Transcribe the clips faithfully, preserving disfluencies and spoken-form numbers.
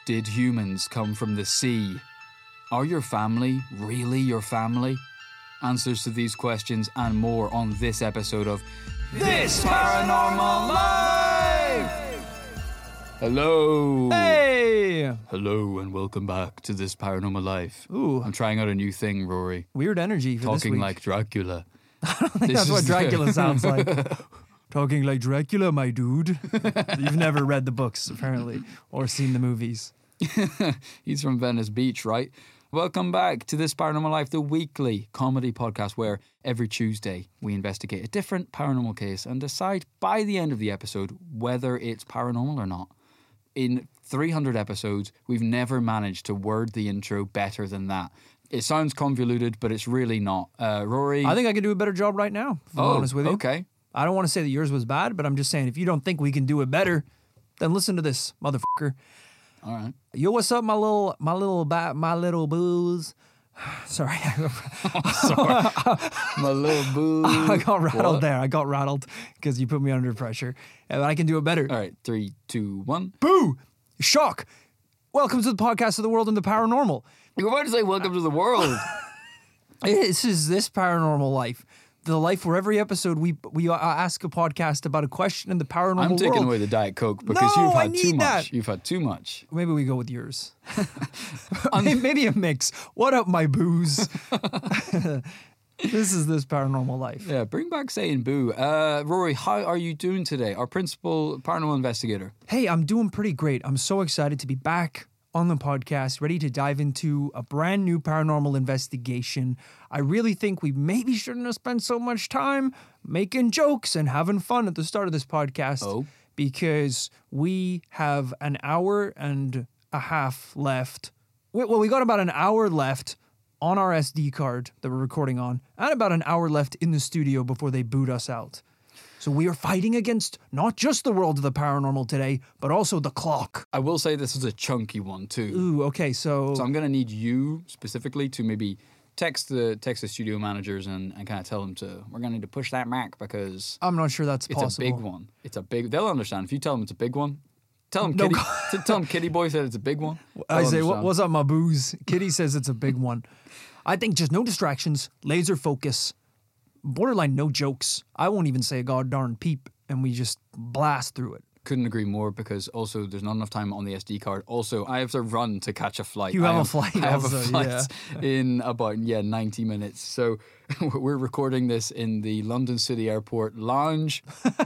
Did humans come from the sea? Are your family really your family? Answers to these questions and more on this episode of This Paranormal Life! Hello! Hey! Hello and welcome back to This Paranormal Life. Ooh. I'm trying out a new thing, Rory. Weird energy for this Talking week. like Dracula. I don't think This that's what is- Dracula sounds like. Talking like Dracula, my dude. You've never read the books, apparently, or seen the movies. He's from Venice Beach, right? Welcome back to This Paranormal Life, the weekly comedy podcast where every Tuesday we investigate a different paranormal case and decide by the end of the episode whether it's paranormal or not. In three hundred episodes, we've never managed to word the intro better than that. It sounds convoluted, but it's really not. Uh, Rory? I think I can do a better job right now, if I'm oh, honest with you. okay. I don't want to say that yours was bad, but I'm just saying if you don't think we can do it better, then listen to this, motherfucker. All right. Yo, what's up, my little, my little, ba- my little booze? Sorry. Sorry. My little boo. I got rattled What? there. I got rattled because you put me under pressure. And I can do it better. All right, three, two, one. Boo! Shock! Welcome to the podcast of the world and the paranormal. You were about to say welcome to the world. This is This Paranormal Life. The life where every episode we we uh, ask a podcast about a question in the paranormal I'm taking world. away the Diet Coke because No, you've I had too need much. that. You've had too much. Maybe we go with yours. Maybe a mix. What up, my booze? This is This Paranormal Life. Yeah, bring back saying boo. Uh, Rory, how are you doing today? Our principal paranormal investigator. Hey, I'm doing pretty great. I'm so excited to be back on the podcast, ready to dive into a brand new paranormal investigation. I really think we maybe shouldn't have spent so much time making jokes and having fun at the start of this podcast. Oh. Because we have an hour and a half left. Well, we got about an hour left on our S D card that we're recording on, and about an hour left in the studio before they boot us out. So we are fighting against not just the world of the paranormal today, but also the clock. I will say this is a chunky one too. Ooh, okay, so... So I'm going to need you specifically to maybe text the text the studio managers and, and kind of tell them to, we're going to need to push that back because I'm not sure that's it's possible. a big one. It's a big, they'll understand. If you tell them it's a big one, tell them, No, Kitty, go- tell them Kitty Boy said it's a big one. I They'll say, what, understand. what's up, my booze? Kitty says it's a big one. I think just no distractions, laser focus, borderline no jokes. I won't even say a god darn peep, and we just blast through it. Couldn't agree more because also there's not enough time on the S D card. Also, I have to run to catch a flight. You I have a am- flight I have also, a flight yeah. in about, yeah, ninety minutes. So we're recording this in the London City Airport lounge.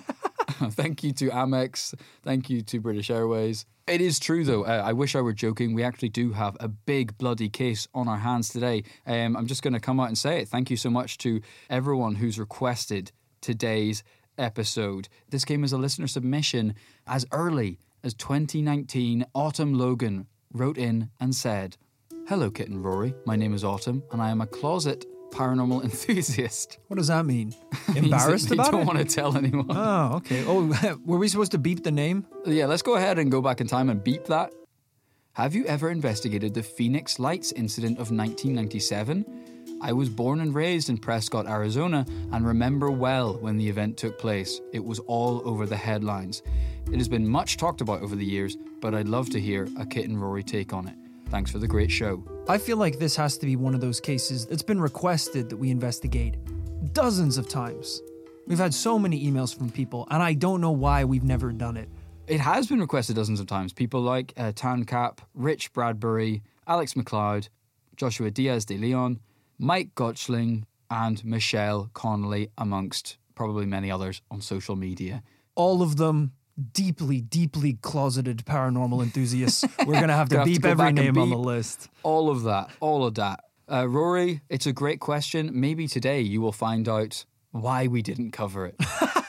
Thank you to Amex. Thank you to British Airways. It is true, though. Uh, I wish I were joking. We actually do have a big bloody case on our hands today. Um, I'm just going to come out and say it. Thank you so much to everyone who's requested today's episode. This came as a listener submission as early as twenty nineteen. Autumn Logan wrote in and said, "Hello, Kit and Rory. My name is Autumn, and I am a closet paranormal enthusiast." What does that mean? Means Embarrassed that about you don't it? want to tell anyone. Oh, okay. Oh, were we supposed to beep the name? Yeah, let's go ahead and go back in time and beep that. Have you ever investigated the Phoenix Lights incident of nineteen ninety-seven? I was born and raised in Prescott, Arizona, and remember well when the event took place. It was all over the headlines. It has been much talked about over the years, but I'd love to hear a Kit and Rory take on it. Thanks for the great show. I feel like this has to be one of those cases that's been requested that we investigate dozens of times. We've had so many emails from people, and I don't know why we've never done it. It has been requested dozens of times. People like uh, Tan Cap, Rich Bradbury, Alex McLeod, Joshua Diaz de Leon, Mike Gotchling, and Michelle Connolly, amongst probably many others on social media. All of them deeply, deeply closeted paranormal enthusiasts. We're going to have to Gonna have to beep go every back and name on the beep. list. All of that, all of that. Uh, Rory, it's a great question. Maybe today you will find out why we didn't cover it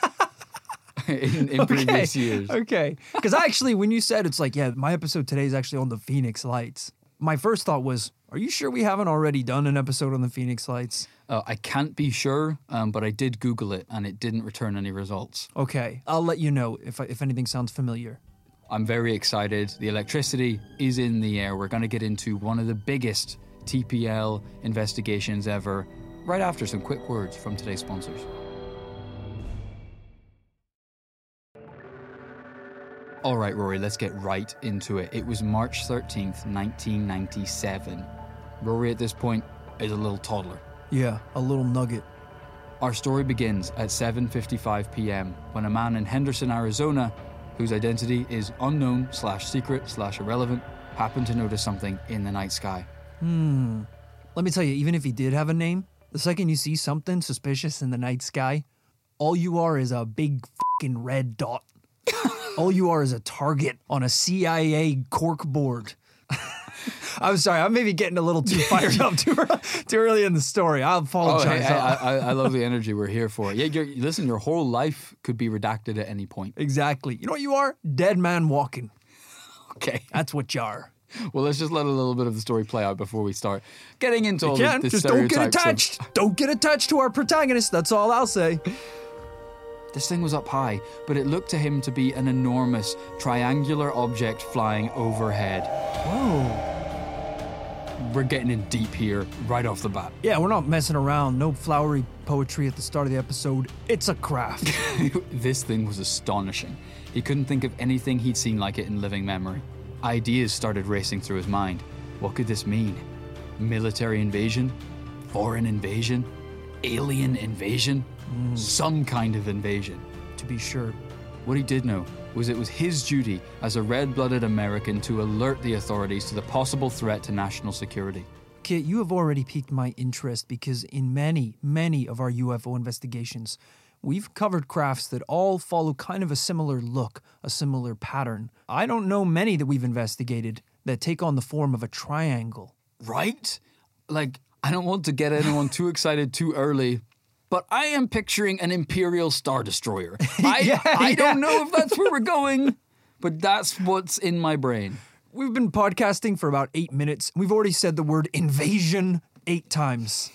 in, in previous years. Okay. Because actually, when you said it's like, yeah, my episode today is actually on the Phoenix Lights, my first thought was, are you sure we haven't already done an episode on the Phoenix Lights? Uh, I can't be sure, um, but I did Google it and it didn't return any results. Okay. I'll let you know if, if anything sounds familiar. I'm very excited. The electricity is in the air. We're going to get into one of the biggest T P L investigations ever, right after some quick words from today's sponsors. All right, Rory, let's get right into it. It was March thirteenth, nineteen ninety-seven. Rory, at this point, is a little toddler. Yeah, a little nugget. Our story begins at seven fifty-five p.m. when a man in Henderson, Arizona, whose identity is unknown slash secret slash irrelevant, happened to notice something in the night sky. Hmm. Let me tell you, even if he did have a name, the second you see something suspicious in the night sky, all you are is a big fucking red dot. All you are is a target on a C I A cork board. I'm sorry, I'm maybe getting a little too fired up too early, too early in the story. I apologize. Oh, hey, I, I, I love the energy. We're here for it. Yeah, you're, listen, your whole life could be redacted at any point. Exactly. You know what you are? Dead man walking. Okay. That's what you are. Well, let's just let a little bit of the story play out before we start getting into all you the, can. the Just don't get stereotypes attached. of- Don't get attached to our protagonist. That's all I'll say. This thing was up high, but it looked to him to be an enormous, triangular object flying overhead. Whoa. We're getting in deep here, right off the bat. Yeah, we're not messing around. No flowery poetry at the start of the episode. It's a craft. This thing was astonishing. He couldn't think of anything he'd seen like it in living memory. Ideas started racing through his mind. What could this mean? Military invasion? Foreign invasion? Alien invasion? Mm. Some kind of invasion. To be sure. What he did know was it was his duty as a red-blooded American to alert the authorities to the possible threat to national security. Kit, you have already piqued my interest because in many, many of our U F O investigations, we've covered crafts that all follow kind of a similar look, a similar pattern. I don't know many that we've investigated that take on the form of a triangle. Right? Like, I don't want to get anyone too excited too early, but I am picturing an Imperial Star Destroyer. I, Yeah, I yeah. don't know if that's where we're going, but that's what's in my brain. We've been podcasting for about eight minutes. We've already said the word invasion eight times.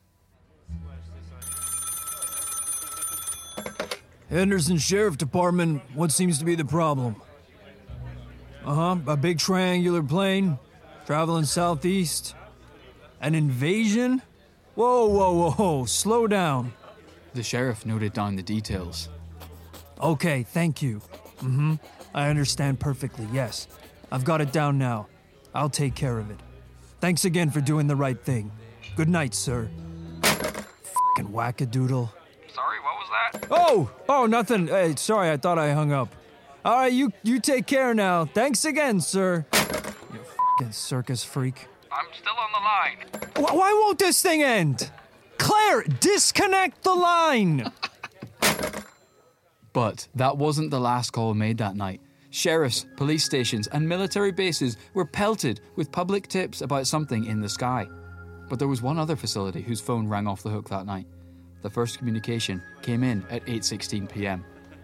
Henderson Sheriff Department, what seems to be the problem? Uh-huh, a big triangular plane, traveling southeast. An invasion? Whoa, whoa, whoa, whoa, slow down. The sheriff noted down the details. Okay, thank you. Mm-hmm, I understand perfectly, yes. I've got it down now. I'll take care of it. Thanks again for doing the right thing. Good night, sir. Fucking wackadoodle. Sorry, what was that? Oh, oh, nothing. Hey, sorry, I thought I hung up. All right, you you take care now. Thanks again, sir. You fucking circus freak. I'm still on the line. Wh- why won't this thing end? Claire, disconnect the line. But that wasn't the last call made that night. Sheriffs, police stations, and military bases were pelted with public tips about something in the sky. But there was one other facility whose phone rang off the hook that night. The first communication came in at eight sixteen p.m.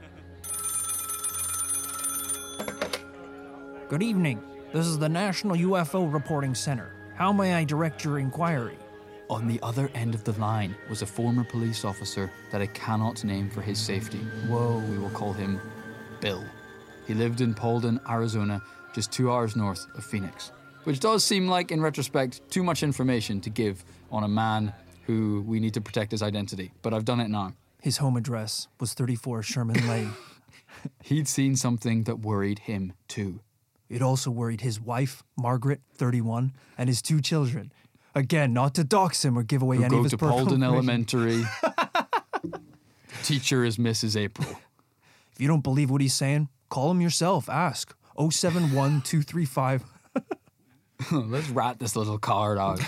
Good evening. This is the National U F O Reporting Center. How may I direct your inquiry? On the other end of the line was a former police officer that I cannot name for his safety. Whoa, we will call him Bill. He lived in Paulden, Arizona, just two hours north of Phoenix. Which does seem like, in retrospect, too much information to give on a man who we need to protect his identity. But I've done it now. His home address was thirty-four Sherman Lane. He'd seen something that worried him too. It also worried his wife, Margaret, thirty-one, and his two children. Again, not to dox him or give away Who any go of his to personal Paulden information. Elementary. Teacher is Missus April. If you don't believe what he's saying, call him yourself. Ask. oh seven one two three five. Let's rat this little card out.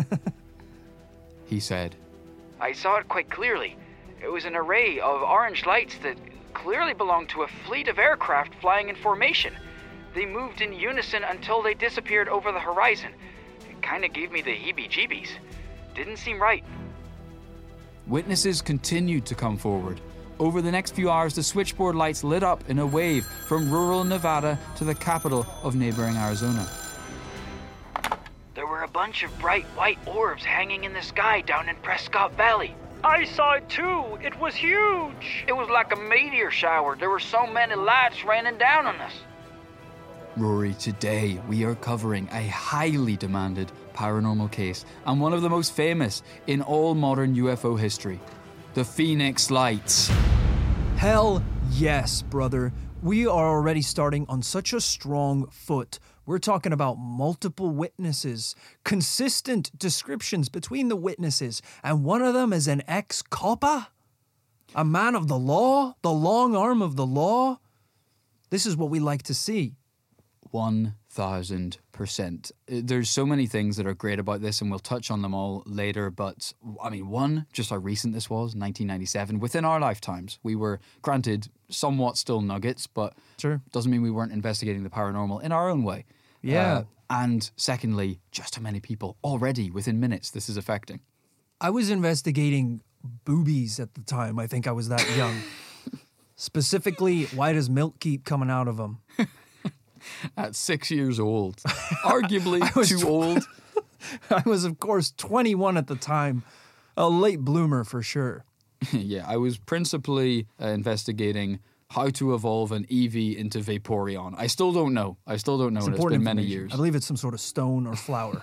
He said, I saw it quite clearly. It was an array of orange lights that clearly belonged to a fleet of aircraft flying in formation. They moved in unison until they disappeared over the horizon. It kind of gave me the heebie-jeebies. Didn't seem right. Witnesses continued to come forward. Over the next few hours, the switchboard lights lit up in a wave from rural Nevada to the capital of neighboring Arizona. There were a bunch of bright white orbs hanging in the sky down in Prescott Valley. I saw it too. It was huge. It was like a meteor shower. There were so many lights raining down on us. Rory, today we are covering a highly demanded paranormal case and one of the most famous in all modern U F O history. The Phoenix Lights. Hell yes, brother. We are already starting on such a strong foot. We're talking about multiple witnesses, consistent descriptions between the witnesses, and one of them is an ex-copper? A man of the law? The long arm of the law? This is what we like to see. one thousand percent. There's so many things that are great about this, and we'll touch on them all later. But, I mean, one, just how recent this was, nineteen ninety-seven. Within our lifetimes, we were, granted, somewhat still nuggets, but Sure. doesn't mean we weren't investigating the paranormal in our own way. Yeah. Uh, and secondly, just how many people already, within minutes, this is affecting. I was investigating boobies at the time. I think I was that young. Specifically, why does milk keep coming out of them? At six years old. Arguably was too tw- old. I was, of course, twenty-one at the time. A late bloomer for sure. Yeah, I was principally uh, investigating how to evolve an Eevee into Vaporeon. I still don't know. I still don't know, It's and it's important been many information. years. I believe it's some sort of stone or flower.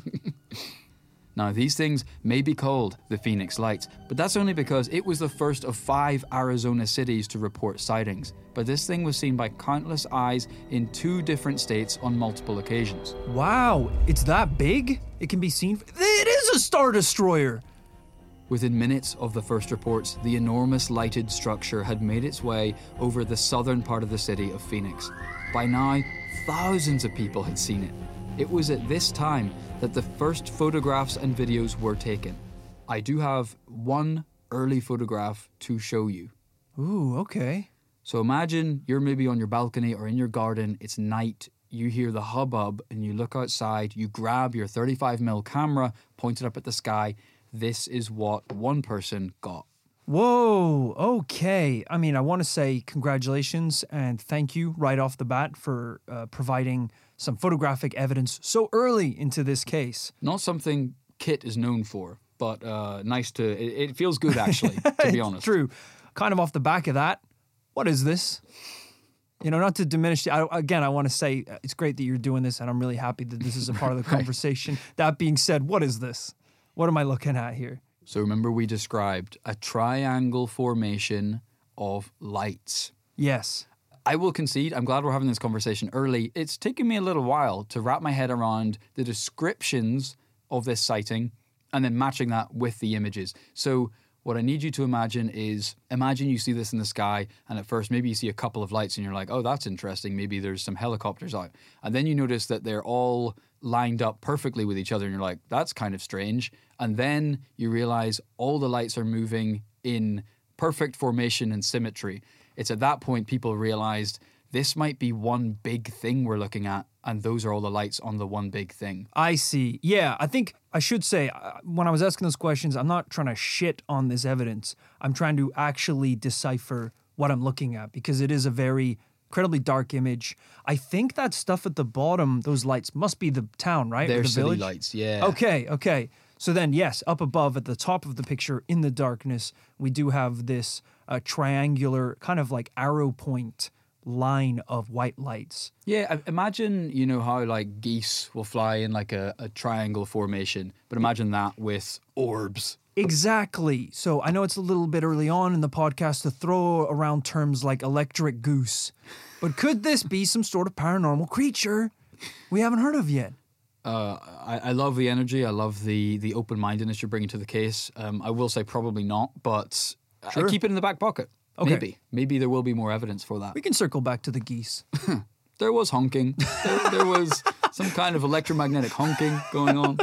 Now, these things may be called the Phoenix Lights, but that's only because it was the first of five Arizona cities to report sightings. But this thing was seen by countless eyes in two different states on multiple occasions. Wow, it's that big? It can be seen. It is a Star Destroyer! Within minutes of the first reports, the enormous lighted structure had made its way over the southern part of the city of Phoenix. By now, thousands of people had seen it. It was at this time that the first photographs and videos were taken. I do have one early photograph to show you. Ooh, okay. So imagine you're maybe on your balcony or in your garden, it's night, you hear the hubbub and you look outside, you grab your thirty-five millimeter camera, point it up at the sky. This is what one person got. Whoa, okay. I mean, I want to say congratulations and thank you right off the bat for uh, providing some photographic evidence so early into this case. Not something Kit is known for, but uh, nice to, it, it feels good actually, to be honest. True. Kind of off the back of that, what is this? You know, not to diminish, I, again, I want to say uh, it's great that you're doing this and I'm really happy that this is a part of the conversation. That being said, what is this? What am I looking at here? So remember we described a triangle formation of lights. Yes. I will concede, I'm glad we're having this conversation early. It's taken me a little while to wrap my head around the descriptions of this sighting and then matching that with the images. So what I need you to imagine is, imagine you see this in the sky and at first maybe you see a couple of lights and you're like, oh, that's interesting. Maybe there's some helicopters out. And then you notice that they're all lined up perfectly with each other and you're like, that's kind of strange. And then you realize all the lights are moving in perfect formation and symmetry. It's at that point people realized this might be one big thing we're looking at, and those are all the lights on the one big thing. I see. Yeah, I think I should say, uh, when I was asking those questions, I'm not trying to shit on this evidence. I'm trying to actually decipher what I'm looking at because it is a very incredibly dark image. I think that stuff at the bottom, those lights, must be the town, right? Or They're the city village? lights, yeah. Okay, okay. So then, yes, up above at the top of the picture in the darkness, we do have this uh, triangular kind of like arrow point line of white lights. Yeah, I- imagine, you know, how like geese will fly in like a, a triangle formation, but imagine that with orbs. Exactly. So I know it's a little bit early on in the podcast to throw around terms like electric goose, but could this be some sort of paranormal creature we haven't heard of yet? Uh, I, I love the energy. I love the the open-mindedness you're bringing to the case. Um, I will say probably not, but Sure. I keep it in the back pocket. Okay. Maybe. Maybe there will be more evidence for that. We can circle back to the geese. There was honking. There, there was some kind of electromagnetic honking going on.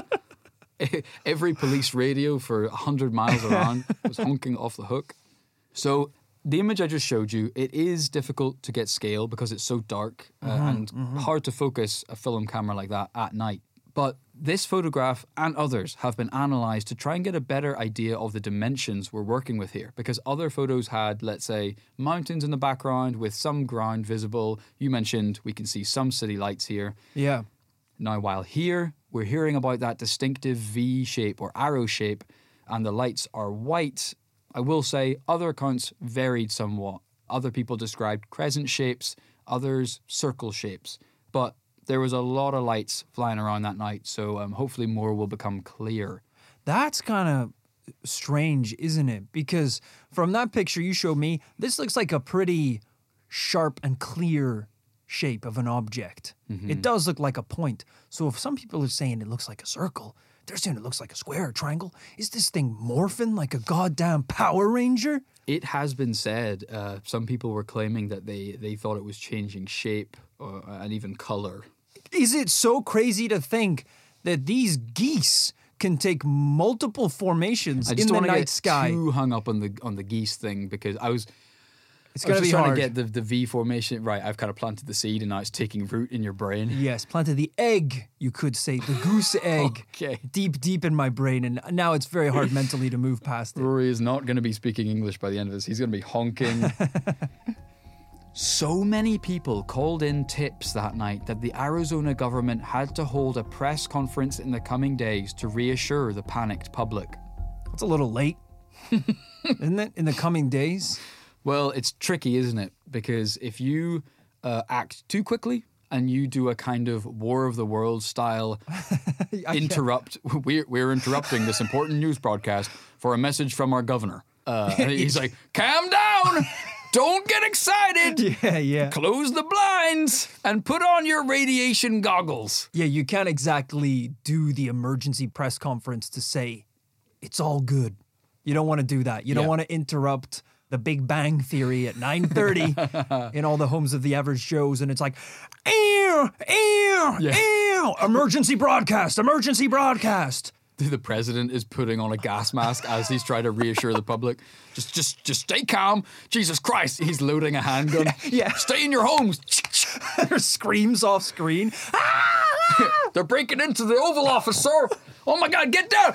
Every police radio for one hundred miles around was honking off the hook. So the image I just showed you, it is difficult to get scale because it's so dark uh, Mm-hmm, and hard to focus a film camera like that at night. But this photograph and others have been analysed to try and get a better idea of the dimensions we're working with here, because other photos had, let's say, mountains in the background with some ground visible. You mentioned we can see some city lights here. Yeah. Now, while here, we're hearing about that distinctive V shape or arrow shape, and the lights are white. I will say other accounts varied somewhat. Other people described crescent shapes, others circle shapes. But there was a lot of lights flying around that night, so um, hopefully more will become clear. That's kind of strange, isn't it? Because from that picture you showed me, this looks like a pretty sharp and clear shape of an object. Mm-hmm. It does look like a point. So if some people are saying it looks like a circle, they're saying it looks like a square, a triangle. Is this thing morphing like a goddamn Power Ranger? It has been said, uh, some people were claiming that they, they thought it was changing shape uh, and even color. Is it so crazy to think that these geese can take multiple formations I in just the don't want to night get sky? too hung up on the on the geese thing because I was It's I was gonna just be trying hard. to get the, the V formation right. I've kind of planted the seed and now it's taking root in your brain. Yes, planted the egg, you could say, the goose egg, Okay. deep, deep in my brain, and now it's very hard mentally to move past it. Rory is not going to be speaking English by the end of this. He's going to be honking. So many people called in tips that night that the Arizona government had to hold a press conference in the coming days to reassure the panicked public. It's a little late, isn't it, in the coming days? Well, it's tricky, isn't it? Because if you uh, act too quickly and you do a kind of War of the Worlds style interrupt, we're, we're interrupting this important news broadcast for a message from our governor. Uh, and he's like, calm down! Don't get excited! Yeah, yeah. Close the blinds and put on your radiation goggles. Yeah, you can't exactly do the emergency press conference to say, it's all good. You don't want to do that. You don't Yeah. want to interrupt the Big Bang Theory at nine thirty in all the homes of the average Joes, and it's like, ew, ew, ew, emergency broadcast, emergency broadcast. The president is putting on a gas mask as he's trying to reassure the public. Just, just, just stay calm. Jesus Christ, he's loading a handgun. Yeah. Stay in your homes. There's screams off screen. They're breaking into the Oval Office, sir. Oh my God, get down.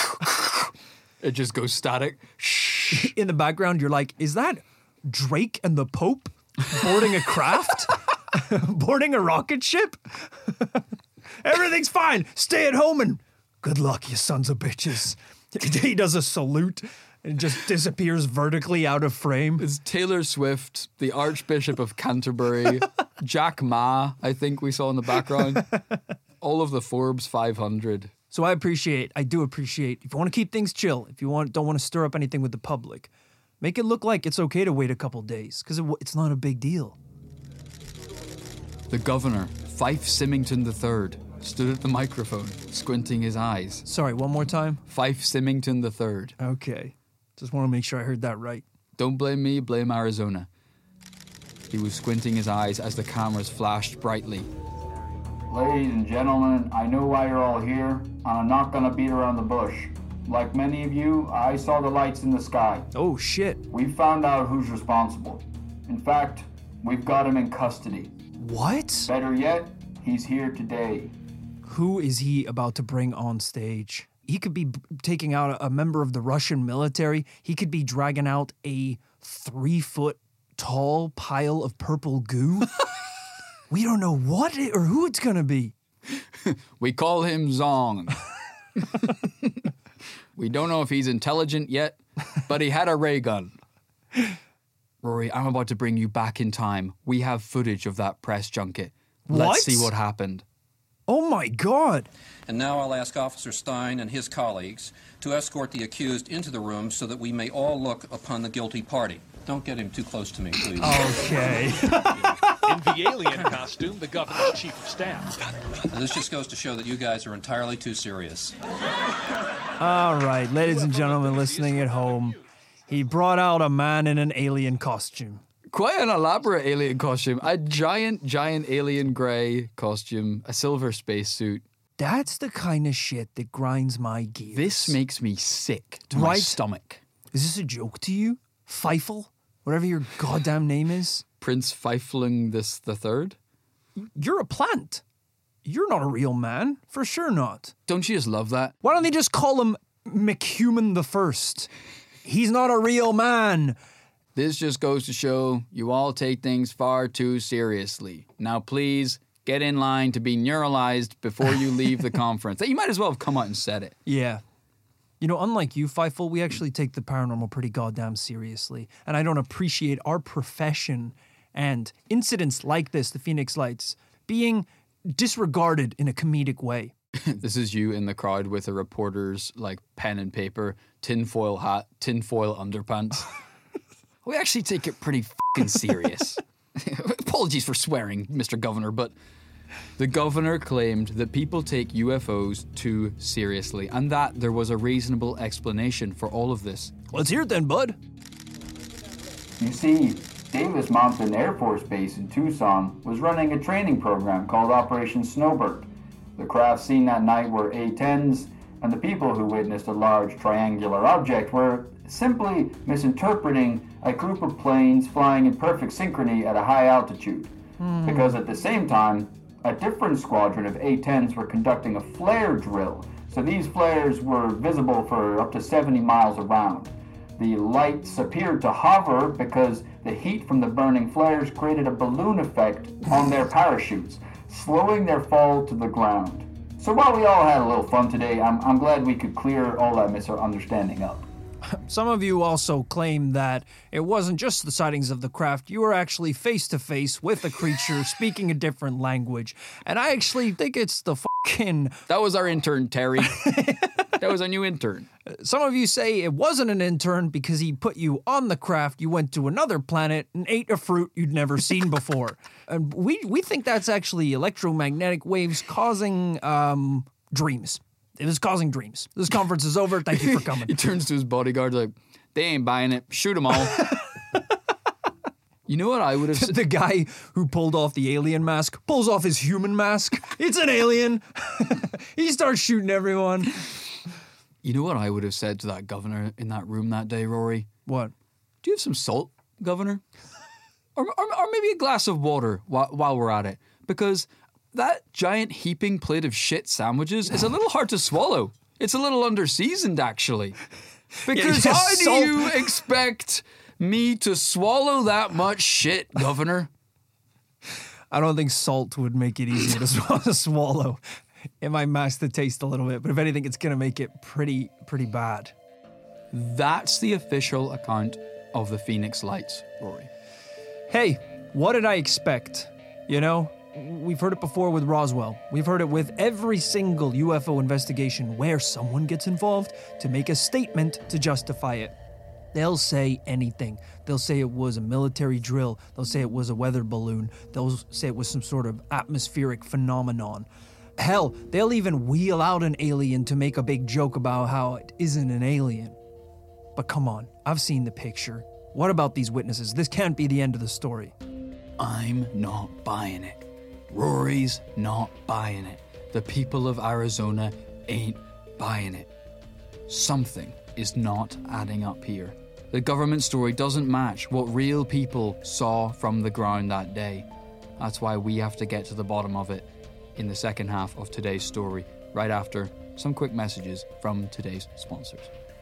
It just goes static. In the background, you're like, is that Drake and the Pope boarding a craft? Boarding a rocket ship? Everything's fine. Stay at home and good luck, you sons of bitches. He does a salute and just disappears vertically out of frame. It's Taylor Swift, the Archbishop of Canterbury, Jack Ma, I think we saw in the background. All of the Forbes five hundred. So I appreciate, I do appreciate, if you want to keep things chill, if you want, don't want to stir up anything with the public, make it look like it's okay to wait a couple days, because it, it's not a big deal. The governor, Fife Symington the third, stood at the microphone, squinting his eyes. Sorry, one more time? Fife Symington the third. Okay. Just want to make sure I heard that right. Don't blame me, blame Arizona. He was squinting his eyes as the cameras flashed brightly. Ladies and gentlemen, I know why you're all here, and I'm not gonna beat around the bush. Like many of you, I saw the lights in the sky. Oh, shit. We found out who's responsible. In fact, we've got him in custody. What? Better yet, he's here today. Who is he about to bring on stage? He could be b- taking out a, a member of the Russian military. He could be dragging out a three foot tall pile of purple goo. We don't know what it, or who it's gonna be. We call him Zong. We don't know if he's intelligent yet, but he had a ray gun. Rory, I'm about to bring you back in time. We have footage of that press junket. Let's What? see what happened. Oh my God. And now I'll ask Officer Stein and his colleagues to escort the accused into the room so that we may all look upon the guilty party. Don't get him too close to me, please. Okay. In the alien costume, the governor's chief of staff. Now, this just goes to show that you guys are entirely too serious. All right, ladies and gentlemen listening at home, he brought out a man in an alien costume. Quite an elaborate alien costume. A giant, giant alien grey costume, a silver spacesuit. That's the kind of shit that grinds my gears. This makes me sick to my Right. stomach. Is this a joke to you? Feifel? Whatever your goddamn name is? Prince Feifling this the third? You're a plant. You're not a real man. For sure not. Don't you just love that? Why don't they just call him McHuman the First? He's not a real man. This just goes to show you all take things far too seriously. Now please get in line to be neuralized before you leave the conference. You might as well have come out and said it. Yeah. You know, unlike you, Feifel, we actually take the paranormal pretty goddamn seriously. And I don't appreciate our profession and incidents like this, the Phoenix Lights, being disregarded in a comedic way. This is you in the crowd with a reporter's like pen and paper, tinfoil hat, tinfoil underpants. We actually take it pretty fucking serious. Apologies for swearing, Mister Governor, but the governor claimed that people take U F Os too seriously and that there was a reasonable explanation for all of this. Let's hear it then, bud. You see, Davis Mountain Air Force Base in Tucson was running a training program called Operation Snowbird. The crafts seen that night were A tens, and the people who witnessed a large triangular object were simply misinterpreting a group of planes flying in perfect synchrony at a high altitude. Hmm. Because at the same time, a different squadron of A tens were conducting a flare drill, so these flares were visible for up to seventy miles around. The lights appeared to hover because the heat from the burning flares created a balloon effect on their parachutes, slowing their fall to the ground. So while we all had a little fun today, I'm, I'm glad we could clear all that misunderstanding up. Some of you also claim that it wasn't just the sightings of the craft. You were actually face-to-face with a creature speaking a different language. And I actually think it's the fucking... That was our intern, Terry. That was our new intern. Some of you say it wasn't an intern because he put you on the craft, you went to another planet and ate a fruit you'd never seen before. And we, we think that's actually electromagnetic waves causing um, dreams. It was causing dreams. This conference is over. Thank you for coming. He turns to his bodyguard like, they ain't buying it. Shoot them all. You know what I would have said? The guy who pulled off the alien mask pulls off his human mask. It's an alien. He starts shooting everyone. You know what I would have said to that governor in that room that day, Rory? What? Do you have some salt, governor? or, or, or maybe a glass of water while, while we're at it? Because that giant heaping plate of shit sandwiches is a little hard to swallow. It's a little under-seasoned, actually. Because Yeah, how do salt- you expect me to swallow that much shit, governor? I don't think salt would make it easier to sw- to swallow. It might mask the taste a little bit, but if anything, it's going to make it pretty, pretty bad. That's the official account of the Phoenix Lights, Rory. Hey, what did I expect? You know, we've heard it before with Roswell. We've heard it with every single U F O investigation where someone gets involved to make a statement to justify it. They'll say anything. They'll say it was a military drill. They'll say it was a weather balloon. They'll say it was some sort of atmospheric phenomenon. Hell, they'll even wheel out an alien to make a big joke about how it isn't an alien. But come on, I've seen the picture. What about these witnesses? This can't be the end of the story. I'm not buying it. Rory's not buying it. The people of Arizona ain't buying it. Something is not adding up here. The government story doesn't match what real people saw from the ground that day. That's why we have to get to the bottom of it in the second half of today's story, right after some quick messages from today's sponsors.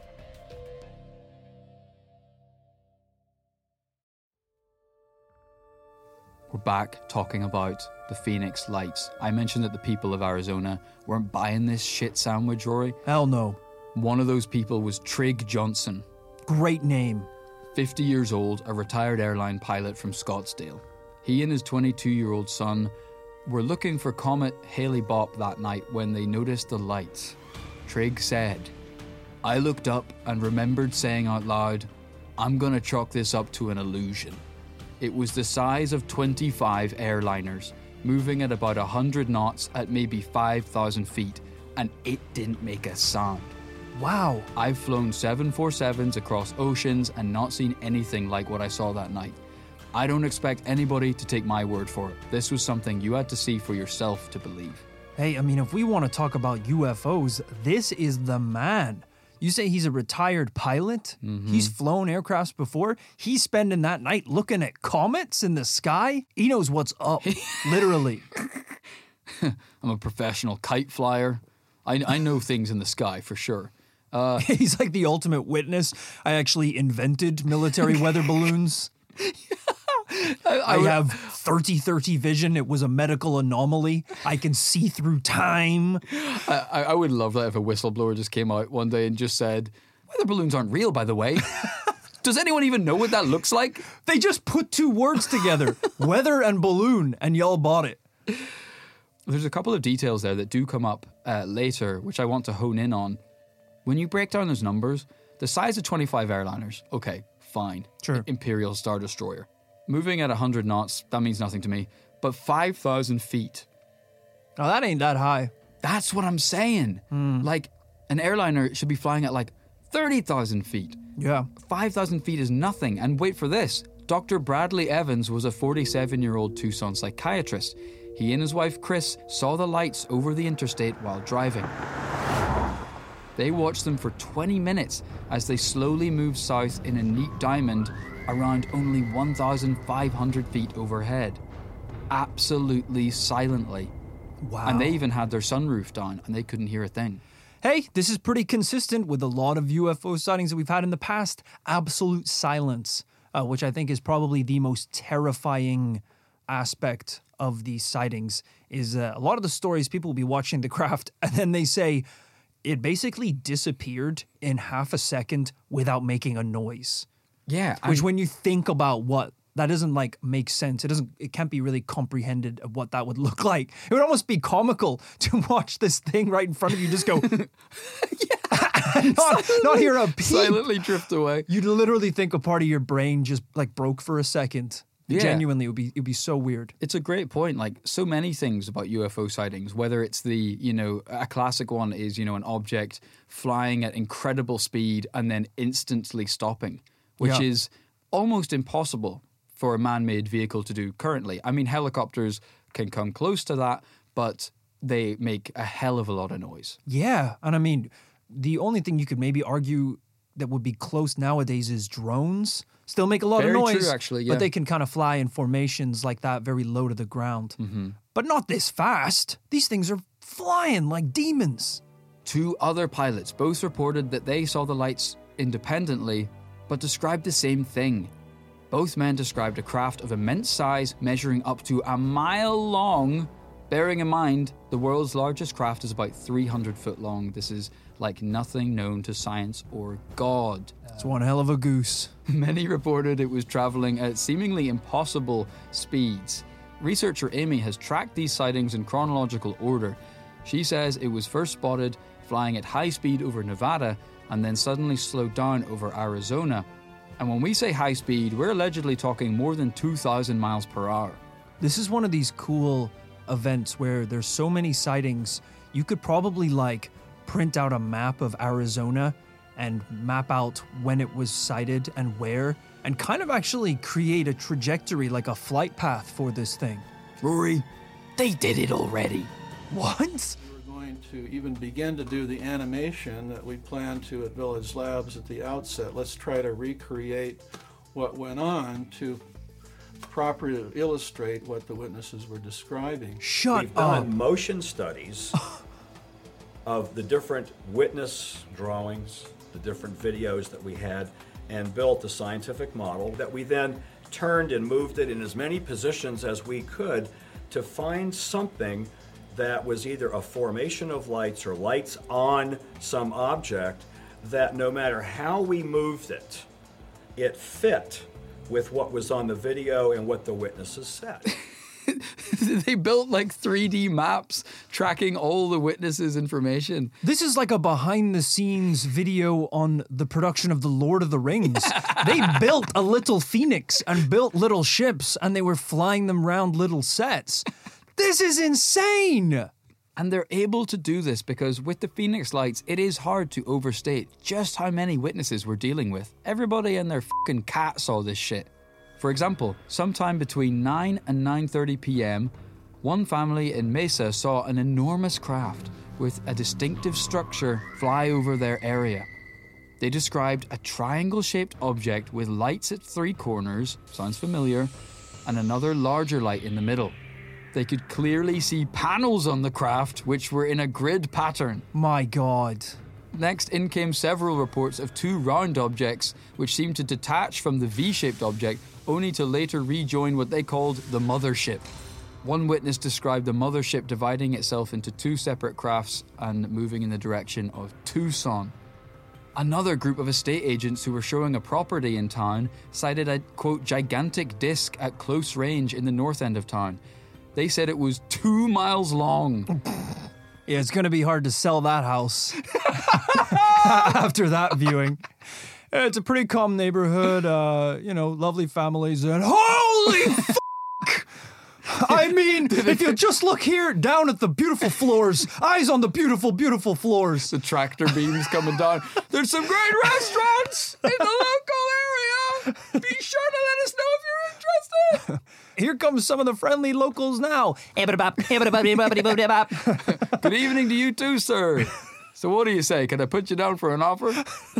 We're back talking about the Phoenix Lights. I mentioned that the people of Arizona weren't buying this shit sandwich, Rory. Hell no. One of those people was Trig Johnson. Great name. fifty years old, a retired airline pilot from Scottsdale. He and his twenty-two-year-old son were looking for Comet Hale-Bopp that night when they noticed the lights. Trig said, "I looked up and remembered saying out loud, I'm gonna chalk this up to an illusion." It was the size of twenty-five airliners, moving at about one hundred knots at maybe five thousand feet, and it didn't make a sound. Wow. I've flown seven forty-sevens across oceans and not seen anything like what I saw that night. I don't expect anybody to take my word for it. This was something you had to see for yourself to believe. Hey, I mean, if we want to talk about U F Os, this is the man. You say he's a retired pilot? Mm-hmm. He's flown aircrafts before? He's spending that night looking at comets in the sky? He knows what's up, literally. I'm a professional kite flyer. I, I know things in the sky for sure. Uh, He's like the ultimate witness. I actually invented military weather balloons. I, I, I have thirty thirty vision. It was a medical anomaly. I can see through time. I, I would love that if a whistleblower just came out one day and just said, weather balloons aren't real, by the way. Does anyone even know what that looks like? They just put two words together, weather and balloon, and y'all bought it. There's a couple of details there that do come up uh, later, which I want to hone in on. When you break down those numbers, the size of twenty-five airliners, okay, fine. Sure. Imperial Star Destroyer. Moving at one hundred knots, that means nothing to me. But five thousand feet. Oh, that ain't that high. That's what I'm saying. Like, an airliner should be flying at like thirty thousand feet. Yeah. five thousand feet is nothing. And wait for this. Doctor Bradley Evans was a forty-seven-year-old Tucson psychiatrist. He and his wife, Chris, saw the lights over the interstate while driving. They watched them for twenty minutes as they slowly moved south in a neat diamond around only one thousand five hundred feet overhead. Absolutely silently. Wow. And they even had their sunroof down and they couldn't hear a thing. Hey, this is pretty consistent with a lot of U F O sightings that we've had in the past. Absolute silence, uh, which I think is probably the most terrifying aspect of these sightings, is uh, a lot of the stories people will be watching the craft and then they say it basically disappeared in half a second without making a noise. Yeah. Which and- when you think about what, that doesn't like make sense. It doesn't, it can't be really comprehended of what that would look like. It would almost be comical to watch this thing right in front of you just go, not, not hear a peep. silently drift away. You'd literally think a part of your brain just like broke for a second. Yeah. Genuinely, it would be, it would be so weird. It's a great point. Like so many things about U F O sightings, whether it's the, you know, a classic one is, you know, an object flying at incredible speed and then instantly stopping, which Yeah. is almost impossible for a man-made vehicle to do currently. I mean, helicopters can come close to that, but they make a hell of a lot of noise. Yeah. And I mean, the only thing you could maybe argue that would be close nowadays is drones. Still make a lot Very of noise. true, actually, yeah. But they can kind of fly in formations like that, very low to the ground. Mm-hmm. But not this fast. These things are flying like demons. Two other pilots both reported that they saw the lights independently, but described the same thing. Both men described a craft of immense size, measuring up to a mile long. Bearing in mind, the world's largest craft is about three hundred foot long. This is like nothing known to science or God. It's one hell of a goose. Many reported it was traveling at seemingly impossible speeds. Researcher Amy has tracked these sightings in chronological order. She says it was first spotted flying at high speed over Nevada and then suddenly slowed down over Arizona. And when we say high speed, we're allegedly talking more than two thousand miles per hour. This is one of these cool events where there's so many sightings, you could probably like print out a map of Arizona and map out when it was sighted and where, and kind of actually create a trajectory, like a flight path for this thing. Rory, they did it already. What? We're going to even begin to do the animation that we plan to at Village Labs at the outset. Let's try to recreate what went on to properly illustrate what the witnesses were describing. Shut We've up. done motion studies of the different witness drawings, the different videos that we had, and built a scientific model that we then turned and moved it in as many positions as we could to find something that was either a formation of lights or lights on some object that no matter how we moved it, it fit with what was on the video and what the witnesses said. They built like three D maps tracking all the witnesses' information. This is like a behind the scenes video on the production of The Lord of the Rings. They built a little phoenix and built little ships and they were flying them around little sets. This is insane. And they're able to do this because with the Phoenix Lights, it is hard to overstate just how many witnesses we're dealing with. Everybody and their fucking cat saw this shit. For example, sometime between nine and nine thirty p.m., one family in Mesa saw an enormous craft with a distinctive structure fly over their area. They described a triangle-shaped object with lights at three corners, sounds familiar, and another larger light in the middle. They could clearly see panels on the craft which were in a grid pattern. My God. Next, in came several reports of two round objects which seemed to detach from the V-shaped object only to later rejoin what they called the mothership. One witness described the mothership dividing itself into two separate crafts and moving in the direction of Tucson. Another group of estate agents who were showing a property in town cited a, quote, gigantic disc at close range in the north end of town. They said it was two miles long. Yeah, it's going to be hard to sell that house after that viewing. It's a pretty calm neighborhood, uh, you know, lovely families, and holy Holy fuck! I mean, if you just look here, down at the beautiful floors, eyes on the beautiful, beautiful floors. The tractor beams coming down. There's some great restaurants in the local area. Be sure to let us know if you're interested. Here comes some of the friendly locals now. Good evening to you too, sir. So what do you say? Can I put you down for an offer?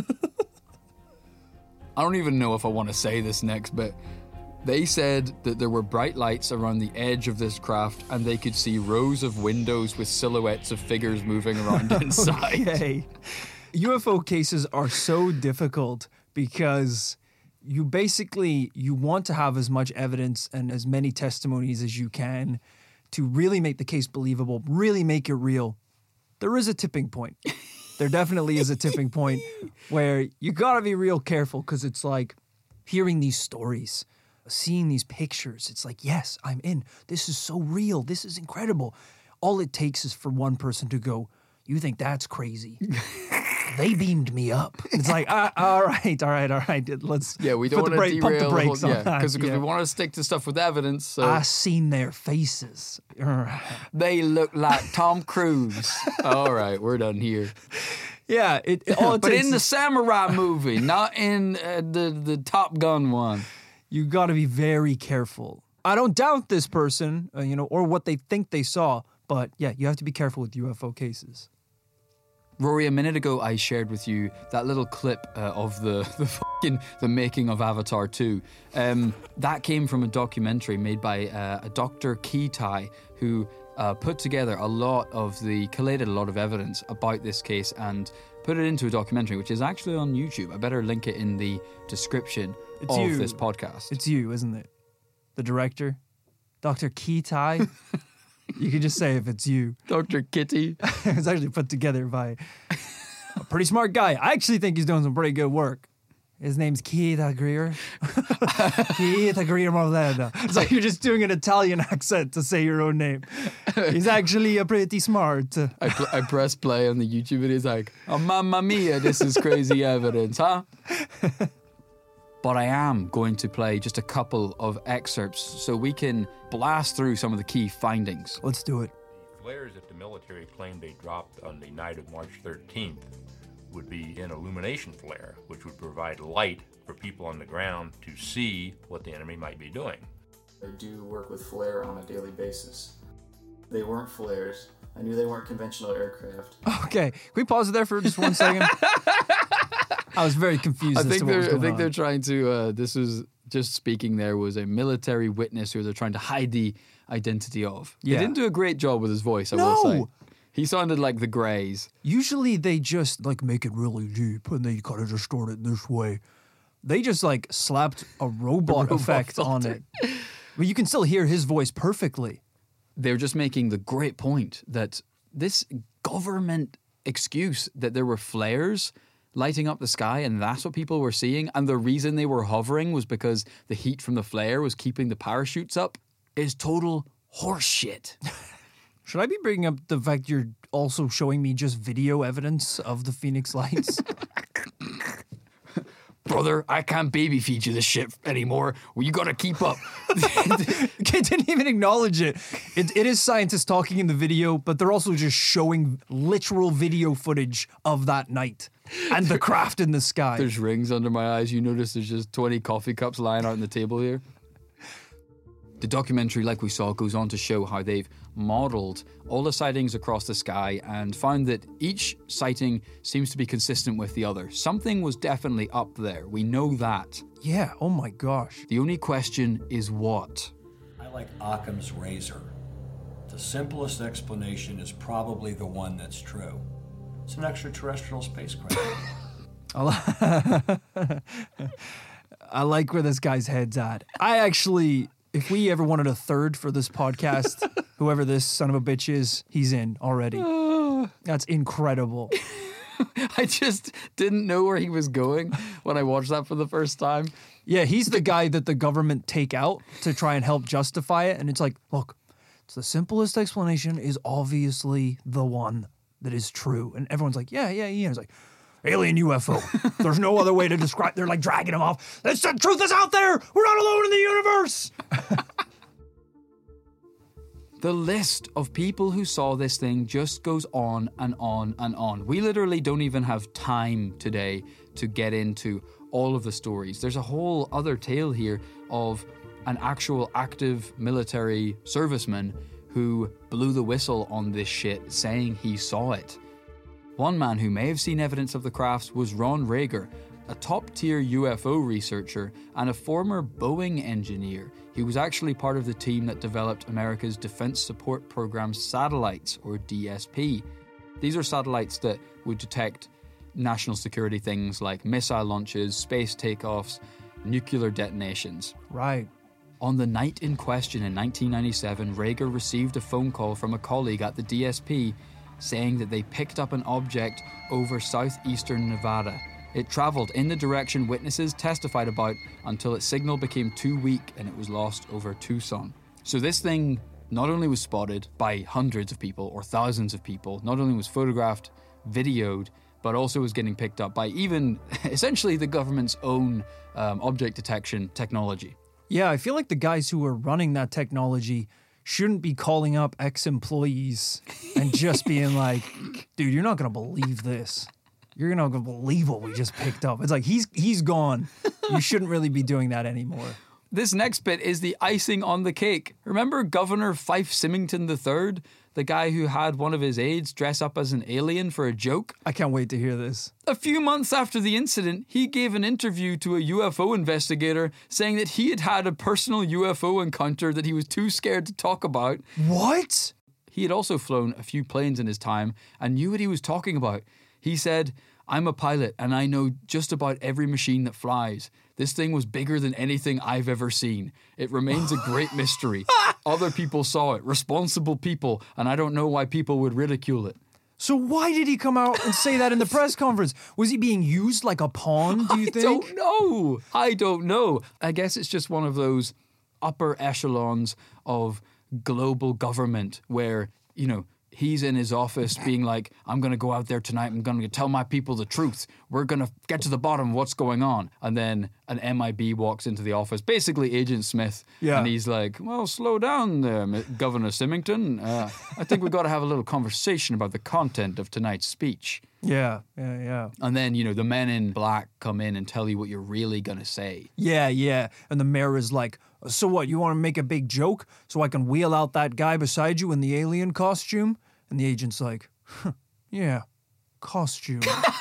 I don't even know if I want to say this next bit. They said that there were bright lights around the edge of this craft and they could see rows of windows with silhouettes of figures moving around inside. Okay. U F O cases are so difficult because you basically, you want to have as much evidence and as many testimonies as you can to really make the case believable, really make it real. There is a tipping point. There definitely is a tipping point where you gotta be real careful because it's like hearing these stories, seeing these pictures. It's like, yes, I'm in. This is so real. This is incredible. All it takes is for one person to go, you think that's crazy? They beamed me up. It's like, ah, all right, all right, all right. Let's yeah, we don't put want the to brake, derail pump the brakes the whole, on yeah, that. because Yeah. we want to stick to stuff with evidence. So I seen their faces. they look like Tom Cruise. All right, we're done here. Yeah, it, it all it but takes in the is- samurai movie, not in uh, the the Top Gun one. you got to be very careful. I don't doubt this person, uh, you know, or what they think they saw, but yeah, you have to be careful with U F O cases. Rory, a minute ago I shared with you that little clip uh, of the the fucking the making of Avatar two. Um, that came from a documentary made by uh, a Doctor Kitai who uh, put together a lot of the collated a lot of evidence about this case and put it into a documentary, which is actually on YouTube. I better link it in the description It's of you. this podcast. It's you, isn't it? The director, Doctor Kitai. You can just say if it's you. Doctor Kitty. It's actually put together by a pretty smart guy. I actually think he's doing some pretty good work. His name's Keita Greer. Keita Greer Marlena. It's like you're just doing an Italian accent to say your own name. He's actually a pretty smart. I, pl- I press play on the YouTube and it's like, oh, mamma mia, this is crazy evidence, huh? But I am going to play just a couple of excerpts so we can blast through some of the key findings. Let's do it. Flares that the military claimed they dropped on the night of March thirteenth would be an illumination flare, which would provide light for people on the ground to see what the enemy might be doing. I do work with flare on a daily basis. They weren't flares. I knew they weren't conventional aircraft. Okay, can we pause it there for just one second? I was very confused I as think to what they're, was I going think on. they're trying to, uh, this was just speaking there was a military witness who they're trying to hide the identity of. Yeah. He didn't do a great job with his voice, I No! will say. He sounded like the Greys. Usually they just like make it really deep and they kind of distort it this way. They just like slapped a robot, robot effect on filter. it. But you can still hear his voice perfectly. They're just making the great point that this government excuse that there were flares lighting up the sky and that's what people were seeing and the reason they were hovering was because the heat from the flare was keeping the parachutes up is total horseshit. Should I be bringing up the fact you're also showing me just video evidence of the Phoenix Lights? Brother, I can't baby feed you this shit anymore. Well, you gotta keep up. Kid didn't even acknowledge it. it. It is scientists talking in the video, but they're also just showing literal video footage of that night and the craft in the sky. There's rings under my eyes. You notice there's just twenty coffee cups lying out on the table here. The documentary, like we saw, goes on to show how they've modelled all the sightings across the sky and found that each sighting seems to be consistent with the other. Something was definitely up there. We know that. Yeah, oh my gosh. The only question is what? I like Occam's razor. The simplest explanation is probably the one that's true. It's an extraterrestrial spacecraft. I li- I like where this guy's head's at. I actually, if we ever wanted a third for this podcast, whoever this son of a bitch is, he's in already. That's incredible. I just didn't know where he was going when I watched that for the first time. Yeah, he's the guy that the government take out to try and help justify it. And it's like, look, it's the simplest explanation is obviously the one that is true. And everyone's like, yeah, yeah, yeah. It's like, alien U F O. There's no other way to describe. They're like dragging him off. The truth is out there. We're not alone in the universe. The list of people who saw this thing just goes on and on and on. We literally don't even have time today to get into all of the stories. There's a whole other tale here of an actual active military serviceman who blew the whistle on this shit, saying he saw it. One man who may have seen evidence of the crafts was Ron Rager, a top-tier U F O researcher and a former Boeing engineer. He was actually part of the team that developed America's Defense Support Program's satellites, or D S P. These are satellites that would detect national security things like missile launches, space takeoffs, nuclear detonations. Right. On the night in question in nineteen ninety-seven, Rager received a phone call from a colleague at the D S P saying that they picked up an object over southeastern Nevada. It traveled in the direction witnesses testified about until its signal became too weak and it was lost over Tucson. So this thing not only was spotted by hundreds of people or thousands of people, not only was photographed, videoed, but also was getting picked up by even essentially the government's own um, object detection technology. Yeah, I feel like the guys who are running that technology shouldn't be calling up ex-employees and just being like, dude, you're not going to believe this. You're not going to believe what we just picked up. It's like, he's he's gone. You shouldn't really be doing that anymore. This next bit is the icing on the cake. Remember Governor Fife Symington the third? The guy who had one of his aides dress up as an alien for a joke? I can't wait to hear this. A few months after the incident, he gave an interview to a U F O investigator saying that he had had a personal U F O encounter that he was too scared to talk about. What? He had also flown a few planes in his time and knew what he was talking about. He said, "I'm a pilot and I know just about every machine that flies. This thing was bigger than anything I've ever seen. It remains a great mystery. Other people saw it, responsible people, and I don't know why people would ridicule it." So why did he come out and say that in the press conference? Was he being used like a pawn, do you I think? I don't know. I don't know. I guess it's just one of those upper echelons of global government where, you know, he's in his office being like, I'm going to go out there tonight. I'm going to tell my people the truth. We're going to get to the bottom of what's going on. And then an M I B walks into the office, basically Agent Smith. Yeah. And he's like, well, slow down there, Governor Symington. Uh, I think we've got to have a little conversation about the content of tonight's speech. Yeah, yeah, yeah. And then, you know, the men in black come in and tell you what you're really going to say. Yeah, yeah. And the mayor is like, so what, you want to make a big joke so I can wheel out that guy beside you in the alien costume? And the agent's like, huh, yeah, costume.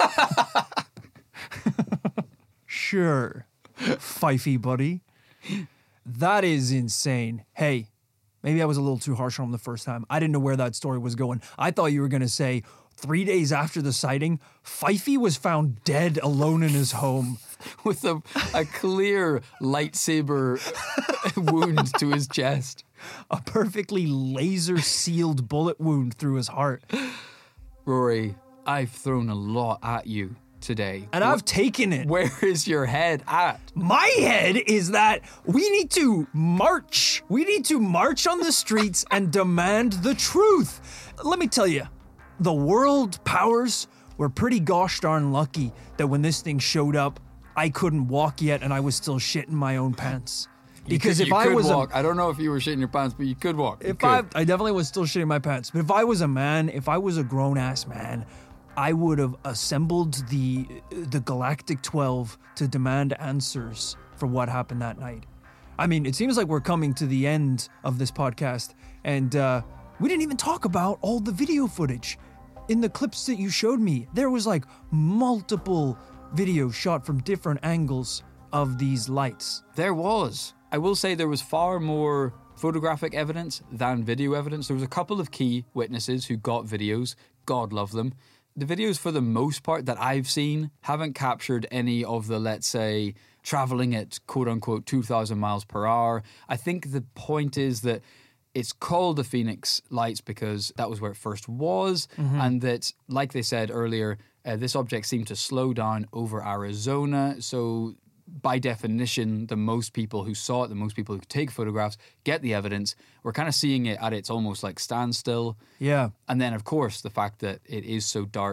Sure, Fifey buddy. That is insane. Hey, maybe I was a little too harsh on him the first time. I didn't know where that story was going. I thought you were going to say, three days after the sighting, Fifey was found dead alone in his home. With a, a clear lightsaber wound to his chest. A perfectly laser-sealed bullet wound through his heart. Rory, I've thrown a lot at you today. And I've taken it. Where is your head at? My head is that we need to march. We need to march on the streets and demand the truth. Let me tell you, the world powers were pretty gosh darn lucky that when this thing showed up, I couldn't walk yet and I was still shitting my own pants. Because could, if I could was walk, a, I don't know if you were shitting your pants, but you could walk. You if could. I, I definitely was still shitting my pants. But if I was a man, if I was a grown ass man, I would have assembled the the Galactic twelve to demand answers for what happened that night. I mean, it seems like we're coming to the end of this podcast, and uh, we didn't even talk about all the video footage. In the clips that you showed me, there was like multiple videos shot from different angles of these lights. There was. I will say there was far more photographic evidence than video evidence. There was a couple of key witnesses who got videos. God love them. The videos, for the most part, that I've seen haven't captured any of the, let's say, traveling at quote-unquote two thousand miles per hour. I think the point is that it's called the Phoenix Lights because that was where it first was, mm-hmm. and that, like they said earlier, uh, this object seemed to slow down over Arizona, so by definition, the most people who saw it, the most people who could take photographs, get the evidence. We're kind of seeing it at its almost like standstill. Yeah. And then, of course, the fact that it is so dark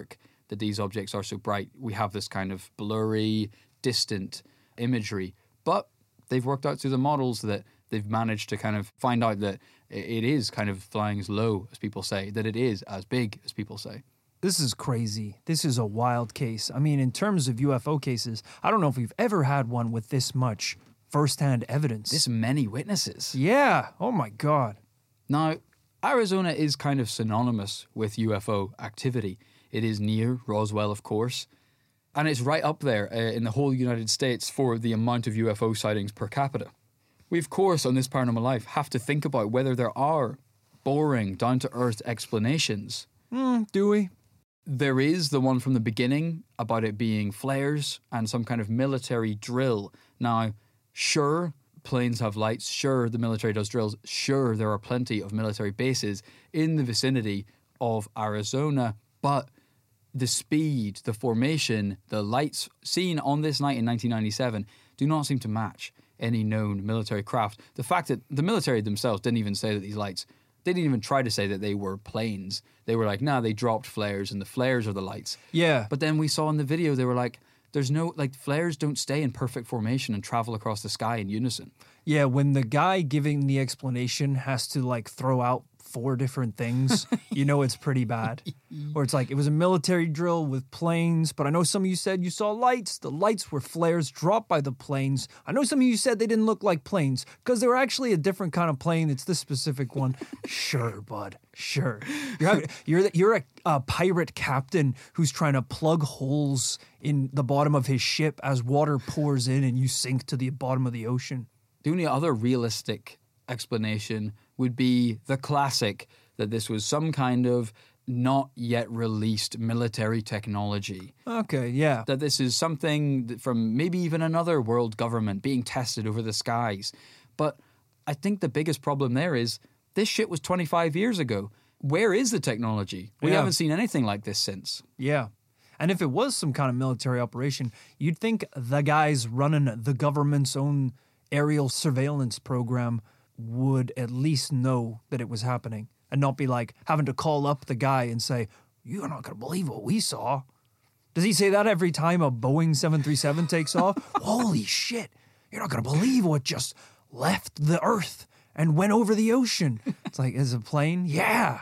that these objects are so bright. We have this kind of blurry, distant imagery. But they've worked out through the models that they've managed to kind of find out that it is kind of flying as low as people say, that it is as big as people say. This is crazy. This is a wild case. I mean, in terms of U F O cases, I don't know if we've ever had one with this much firsthand evidence. This many witnesses. Yeah. Oh my God. Now, Arizona is kind of synonymous with U F O activity. It is near Roswell, of course, and it's right up there uh, in the whole United States for the amount of U F O sightings per capita. We, of course, on This Paranormal Life, have to think about whether there are boring, down-to-earth explanations. Mm, do we? There is the one from the beginning about it being flares and some kind of military drill. Now, sure, planes have lights. Sure, the military does drills. Sure, there are plenty of military bases in the vicinity of Arizona. But the speed, the formation, the lights seen on this night in nineteen ninety-seven do not seem to match any known military craft. The fact that the military themselves didn't even say that these lights, they didn't even try to say that they were planes. They were like, nah, they dropped flares and the flares are the lights. Yeah. But then we saw in the video, they were like, there's no, like, flares don't stay in perfect formation and travel across the sky in unison. Yeah, when the guy giving the explanation has to, like, throw out four different things, you know it's pretty bad. Or it's like, it was a military drill with planes, but I know some of you said you saw lights. The lights were flares dropped by the planes. I know some of you said they didn't look like planes because they were actually a different kind of plane. It's this specific one. Sure, bud. Sure. You're having, you're you're a, a pirate captain who's trying to plug holes in the bottom of his ship as water pours in and you sink to the bottom of the ocean. The only other realistic explanation would be the classic that this was some kind of not yet released military technology. Okay, yeah. That this is something from maybe even another world government being tested over the skies. But I think the biggest problem there is this shit was twenty-five years ago. Where is the technology? We Yeah. haven't seen anything like this since. Yeah. And if it was some kind of military operation, you'd think the guys running the government's own aerial surveillance program would at least know that it was happening and not be like having to call up the guy and say, you're not going to believe what we saw. Does he say that every time a Boeing seven thirty-seven takes off? Holy shit, you're not going to believe what just left the Earth and went over the ocean. It's like, is it a plane? Yeah.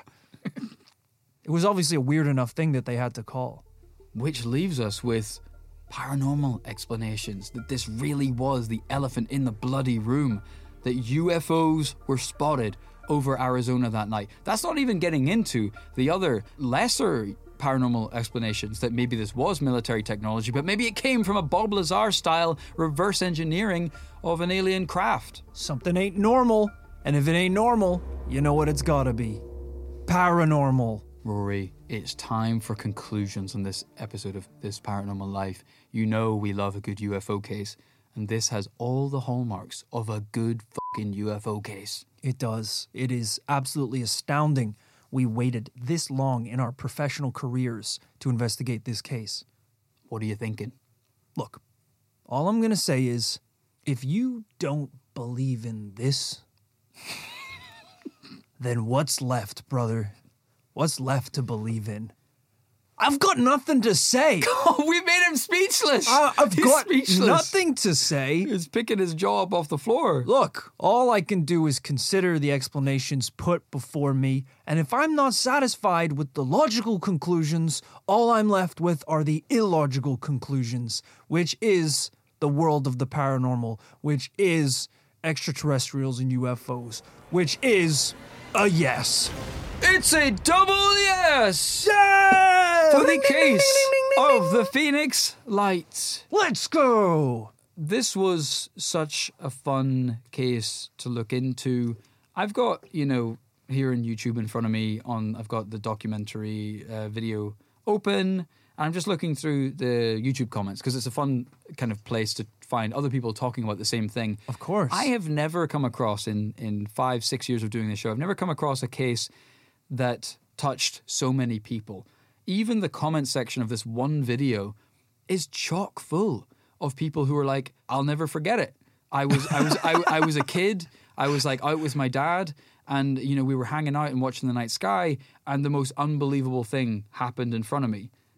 It was obviously a weird enough thing that they had to call. Which leaves us with paranormal explanations that this really was the elephant in the bloody room, that U F Os were spotted over Arizona that night. That's not even getting into the other lesser paranormal explanations that maybe this was military technology, but maybe it came from a Bob Lazar style reverse engineering of an alien craft. Something ain't normal, and if it ain't normal, you know what it's gotta be. Paranormal. Rory, it's time for conclusions on this episode of This Paranormal Life. You know we love a good U F O case, and this has all the hallmarks of a good fucking U F O case. It does. It is absolutely astounding we waited this long in our professional careers to investigate this case. What are you thinking? Look, all I'm gonna say is, if you don't believe in this, then what's left, brother? What's left to believe in? I've got nothing to say. Oh, we made him speechless. Uh, I've He's got speechless. nothing to say. He's picking his jaw up off the floor. Look, all I can do is consider the explanations put before me, and if I'm not satisfied with the logical conclusions, all I'm left with are the illogical conclusions, which is the world of the paranormal, which is extraterrestrials and U F Os, which is a yes. It's a double yes! Yeah! For the case of the Phoenix Lights. Let's go! This was such a fun case to look into. I've got, you know, here in YouTube in front of me, on I've got the documentary uh, video open. I'm just looking through the YouTube comments because it's a fun kind of place to find other people talking about the same thing. Of course. I have never come across, in, in five, six years of doing this show, I've never come across a case that touched so many people. Even the comment section of this one video is chock full of people who are like, I'll never forget it. I was I was I, I was a kid. I was like out with my dad, and you know we were hanging out and watching the night sky, and the most unbelievable thing happened in front of me.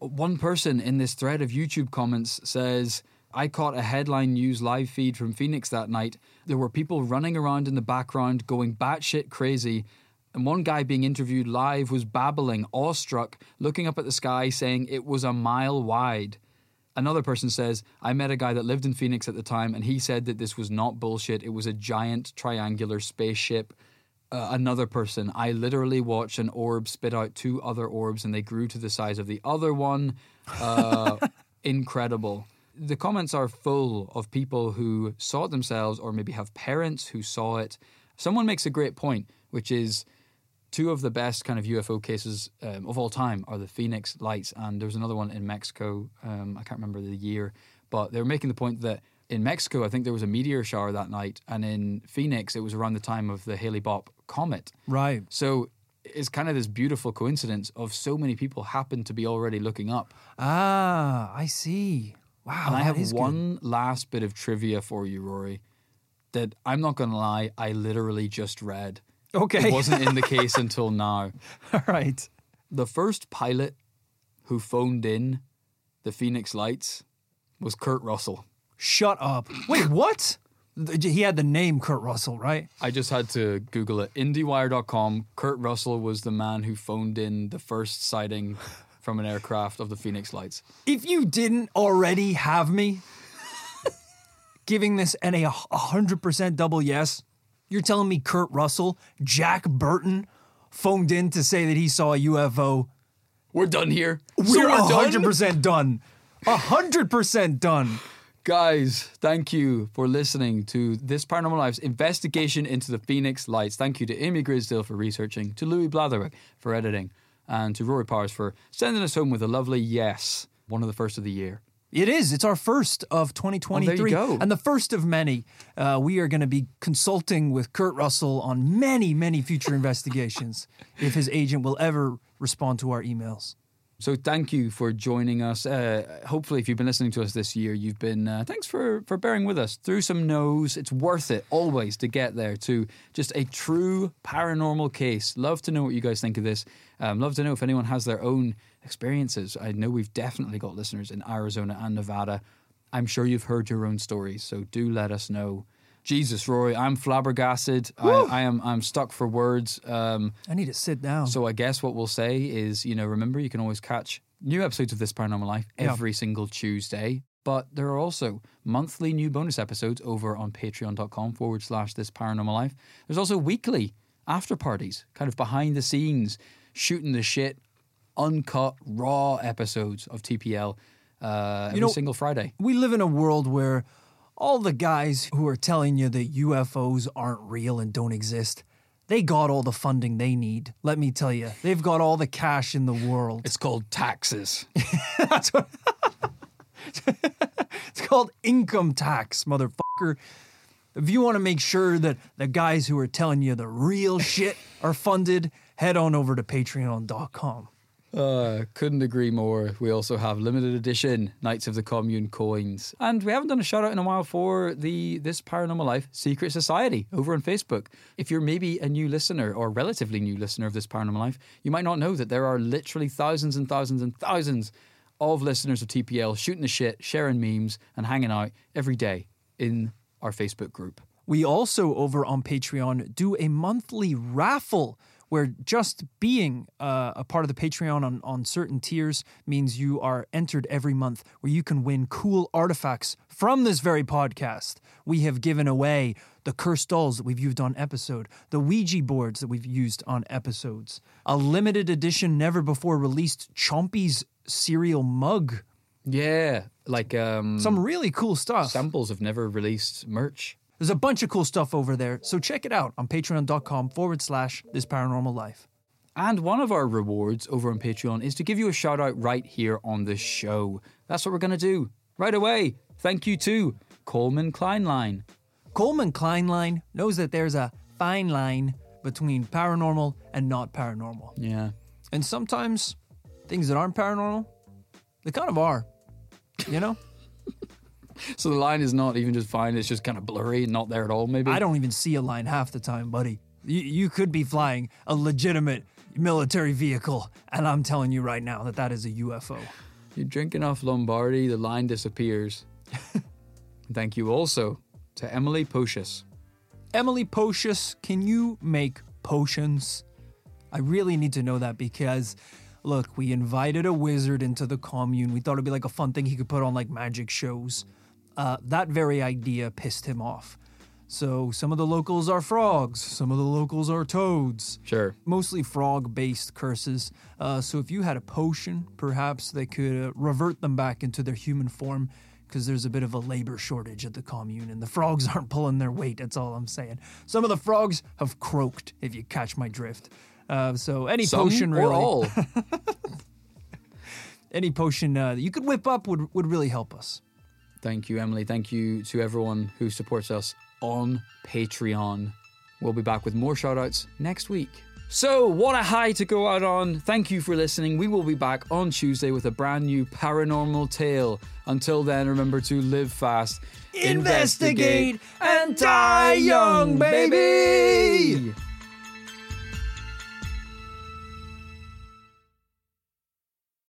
One person in this thread of YouTube comments says, I caught a headline news live feed from Phoenix that night. There were people running around in the background going batshit crazy. And one guy being interviewed live was babbling, awestruck, looking up at the sky, saying it was a mile wide. Another person says, I met a guy that lived in Phoenix at the time, and he said that this was not bullshit. It was a giant triangular spaceship. Uh, another person, I literally watched an orb spit out two other orbs, and they grew to the size of the other one. Uh, incredible. The comments are full of people who saw it themselves or maybe have parents who saw it. Someone makes a great point, which is two of the best kind of U F O cases um, of all time are the Phoenix Lights, and there was another one in Mexico. Um, I can't remember the year, but they were making the point that in Mexico, I think there was a meteor shower that night, and in Phoenix, it was around the time of the Hale-Bopp comet. Right. So it's kind of this beautiful coincidence of so many people happen to be already looking up. Ah, I see. Wow, and I that have is one last bit of trivia for you, Rory, that I'm not going to lie, I literally just read. Okay. It wasn't in the case until now. All right. The first pilot who phoned in the Phoenix Lights was Kurt Russell. Shut up. Wait, what? He had the name Kurt Russell, right? I just had to Google it. IndieWire dot com, Kurt Russell was the man who phoned in the first sighting from an aircraft of the Phoenix Lights. If you didn't already have me giving this an a one hundred percent double yes, you're telling me Kurt Russell, Jack Burton, phoned in to say that he saw a U F O. We're done here. We're, So we're one hundred done? percent done. one hundred percent done. Guys, thank you for listening to This Paranormal Life's investigation into the Phoenix Lights. Thank you to Amy Grisdale for researching, to Louis Blatherwick for editing, and to Rory Powers for sending us home with a lovely yes, one of the first of the year. It is. It's our first of twenty twenty-three. Oh, there you go. And the first of many. Uh, we are going to be consulting with Kurt Russell on many, many future investigations if his agent will ever respond to our emails. So thank you for joining us. Uh, hopefully, if you've been listening to us this year, you've been, uh, thanks for, for bearing with us through some no's. It's worth it always to get there to just a true paranormal case. Love to know what you guys think of this. Um, love to know if anyone has their own experiences. I know we've definitely got listeners in Arizona and Nevada. I'm sure you've heard your own stories, so do let us know. Jesus, Rory, I'm flabbergasted. I, I am I'm stuck for words. Um, I need to sit down. So I guess what we'll say is, you know, remember you can always catch new episodes of This Paranormal Life every yeah. single Tuesday. But there are also monthly new bonus episodes over on patreon.com forward slash This Paranormal Life. There's also weekly after parties, kind of behind the scenes, shooting the shit, uncut, raw episodes of T P L uh, every you know, single Friday. We live in a world where all the guys who are telling you that U F Os aren't real and don't exist, they got all the funding they need. Let me tell you, they've got all the cash in the world. It's called taxes. That's what it's called income tax, motherfucker. If you want to make sure that the guys who are telling you the real shit are funded, head on over to patreon dot com. Uh, couldn't agree more. We also have limited edition Knights of the Commune coins. And we haven't done a shout out in a while for the This Paranormal Life Secret Society over on Facebook. If you're maybe a new listener or relatively new listener of This Paranormal Life, you might not know that there are literally thousands and thousands and thousands of listeners of T P L shooting the shit, sharing memes, and hanging out every day in our Facebook group. We also, over on Patreon, do a monthly raffle where just being uh, a part of the Patreon on, on certain tiers means you are entered every month where you can win cool artifacts from this very podcast. We have given away the cursed dolls that we've used on episode, the Ouija boards that we've used on episodes, a limited edition, never before released Chompy's cereal mug. Yeah, like um, some really cool stuff. Samples of never released merch. There's a bunch of cool stuff over there, so check it out on patreon.com forward slash This Paranormal Life. And one of our rewards over on Patreon is to give you a shout out right here on the show. That's what we're going to do right away. Thank you to Coleman Kleinline. Coleman Kleinline knows that there's a fine line between paranormal and not paranormal. Yeah. And sometimes things that aren't paranormal, they kind of are, you know? So the line is not even just fine, it's just kind of blurry, not there at all, maybe? I don't even see a line half the time, buddy. You, you could be flying a legitimate military vehicle, and I'm telling you right now that that is a U F O. You drink enough Lombardi, the line disappears. Thank you also to Emily Pocious. Emily Pocious, can you make potions? I really need to know that because, look, we invited a wizard into the commune. We thought it'd be like a fun thing he could put on like magic shows. Uh, that very idea pissed him off. So some of the locals are frogs, some of the locals are toads. Sure. Mostly frog-based curses. Uh, so if you had a potion, perhaps they could uh, revert them back into their human form, because there's a bit of a labor shortage at the commune, and the frogs aren't pulling their weight, that's all I'm saying. Some of the frogs have croaked, if you catch my drift. Uh, so any Some potion or really... all? Any potion uh, that you could whip up would, would really help us. Thank you, Emily. Thank you to everyone who supports us on Patreon. We'll be back with more shoutouts next week. So, what a high to go out on. Thank you for listening. We will be back on Tuesday with a brand new paranormal tale. Until then, remember to live fast, Investigate, and die young, baby!